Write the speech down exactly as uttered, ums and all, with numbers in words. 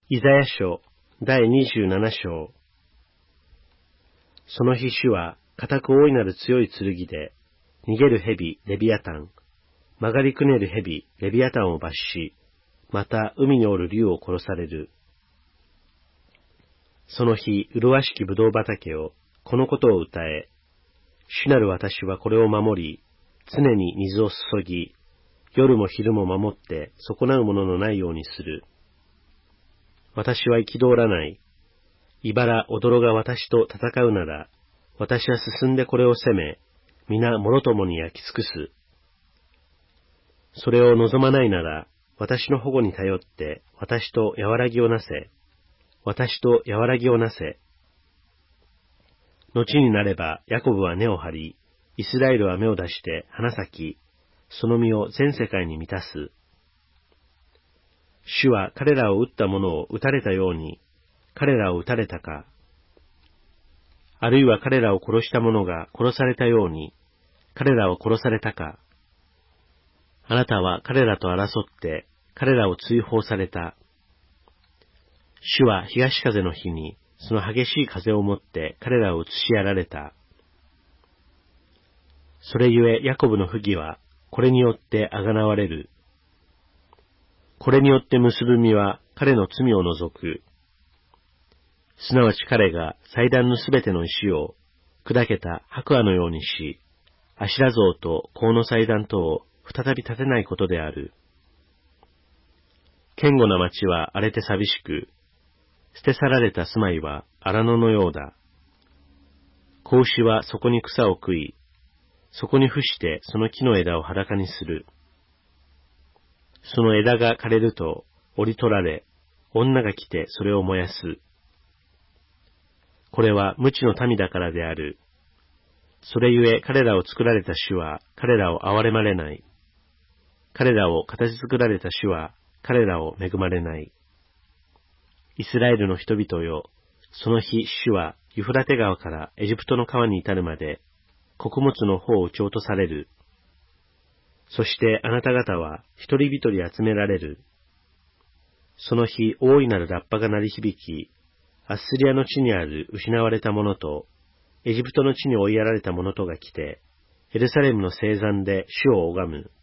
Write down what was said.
イザヤ書だいにじゅうなな章。その日主は固く大いなる強い剣で、逃げる蛇レビアタン、曲がりくねる蛇レビアタンを罰し、また海におる竜を殺される。その日、麗しきぶどう畑を、このことを歌え、主なる私はこれを守り、常に水を注ぎ、夜も昼も守って損なうもののないようにする。私は憤らない。茨、踊が私と戦うなら、私は進んでこれを攻め、皆もろともに焼き尽くす。それを望まないなら、私の保護に頼って、私と和らぎをなせ。私と和らぎをなせ。後になれば、ヤコブは根を張り、イスラエルは芽を出して花咲き、その実を全世界に満たす。主は彼らを撃った者を撃たれたように、彼らを撃たれたか。あるいは彼らを殺した者が殺されたように、彼らを殺されたか。あなたは彼らと争って、彼らを追放された。主は東風の日に、その激しい風をもって彼らを移しやられた。それゆえヤコブの不義は、これによってあがなわれる。これによって結ぶ身は彼の罪を除く。すなわち彼が祭壇のすべての石を砕けた白亜のようにし、アシラ像と香の祭壇とを再び立てないことである。堅固な町は荒れて寂しく、捨て去られた住まいは荒野のようだ。子牛はそこに草を食い、そこに伏してその木の枝を裸にする。その枝が枯れると折り取られ、女が来てそれを燃やす。これは無知の民だからである。それゆえ彼らを作られた主は彼らを憐れまれない。彼らを形作られた主は彼らを恵まれない。イスラエルの人々よ、その日主はユフラテ川からエジプトの川に至るまで穀物の方を撃ち落とされる。そしてあなた方は一人一人集められる。その日大いなるラッパが鳴り響き、アッスリアの地にある失われた者と、エジプトの地に追いやられた者とが来て、エルサレムの聖山で主を拝む。